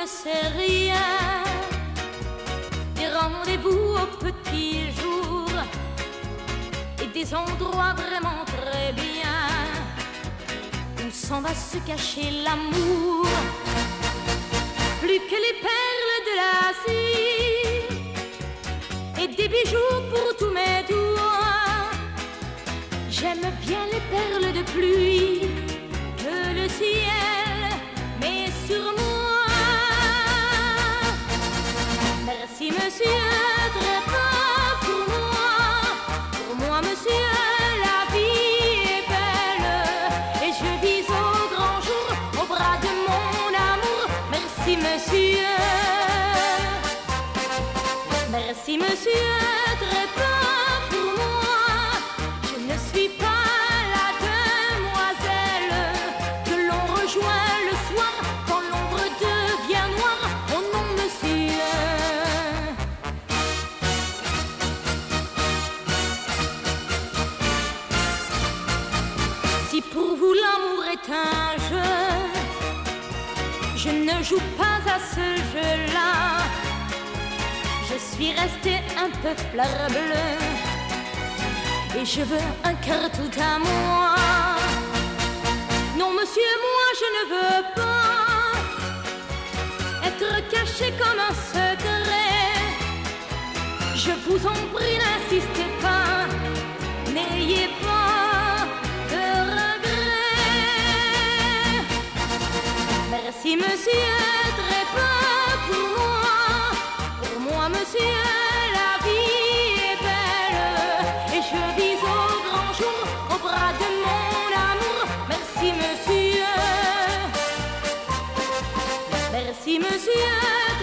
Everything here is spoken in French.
sais rien. Des rendez-vous au petit jour et des endroits vraiment très bien où s'en va se cacher l'amour. Plus que les perles de l'Asie et des bijoux pour tous mes doigts. J'aime bien les perles de pluie que le ciel met sur moi. Merci monsieur, très pas pour moi. Pour moi monsieur, la vie est belle et je vis au grand jour au bras de mon amour. Merci monsieur. Merci monsieur, très pas pour moi. Je ne suis pas la demoiselle que l'on rejoint le soir quand l'ombre devient noire. Oh non monsieur. Si pour vous l'amour est un jeu, je ne joue pas à ce jeu-là. Je suis restée un peu fleur bleue et je veux un cœur tout à moi. Non monsieur, moi je ne veux pas être cachée comme un secret. Je vous en prie, n'insistez pas, n'ayez pas de regrets. Merci monsieur, très pas pour moi. Pour moi monsieur, la vie est belle et je vis au grand jour au bras de mon amour. Merci monsieur. Merci monsieur.